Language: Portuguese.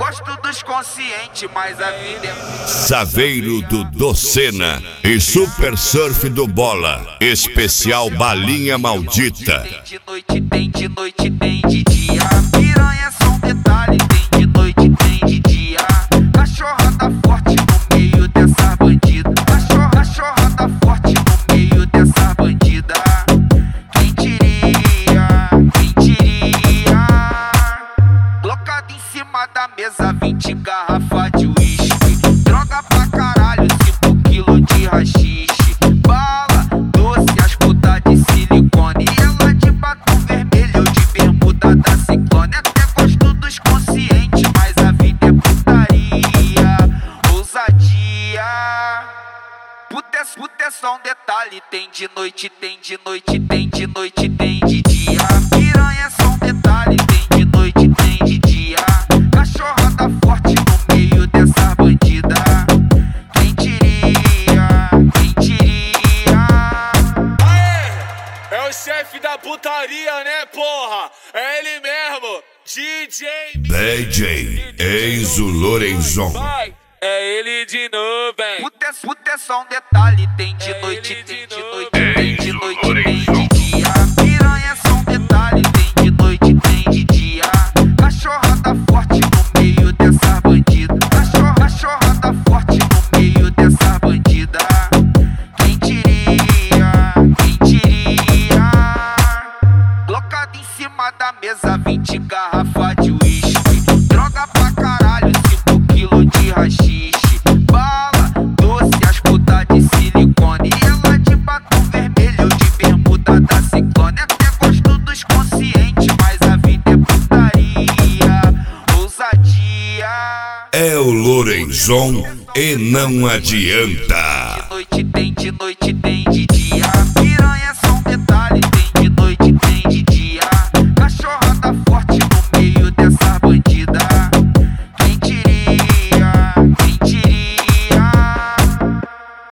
gosto dos conscientes, mas a vida é... Saveiro do Docena e Super Surf do Bola, especial Balinha Maldita. Tem de noite, tem de noite, tem de dia. Piranha é só um detalhe. Tem de noite, tem de dia. Cachorrada forte no meio dessa bandida. Cachorrada forte no meio dessa bandida. Quem diria, quem diria? Blocado em cima da mesa, 20 garrafas de uísque. Droga pra caralho, 5 quilos de rachixe. Bala, doce, as putas de silicone. E ela de batom vermelho, eu de bermuda da Ciclone. Até gosto dos conscientes, mas a vida é putaria, ousadia. Puta é só um detalhe. Tem de noite, tem de noite, tem de noite, tem de dia. Piranha é só um detalhe. Tem de noite, tem de dia. Cachorrada forte no meio dessa bandida. Quem diria, quem diria? Aê! É o chefe da putaria, né, porra? É ele mesmo, DJ Enzo Lorenzon. Vai, é ele de novo, hein? Puta é só um detalhe. Tem de noite, tem de noite, tem de noite, tem de dia. Piranha é só um detalhe. Tem de noite, tem de dia. Cachorrada forte no meio dessa bandida. Cachorrada forte no meio dessa bandida. Quem diria, quem diria? Blocado em cima da mesa, 20 garrafas de uísque. Droga pra caralho, 5 quilos de rachixe. Bala, doce, as putas de silicone. E ela de batom vermelho, eu de bermuda da Ciclone. Até gosto dos conscientes, mas a vida é putaria, ousadia. É o Lorenzon e não adianta. De noite, tem de noite, tem de dia.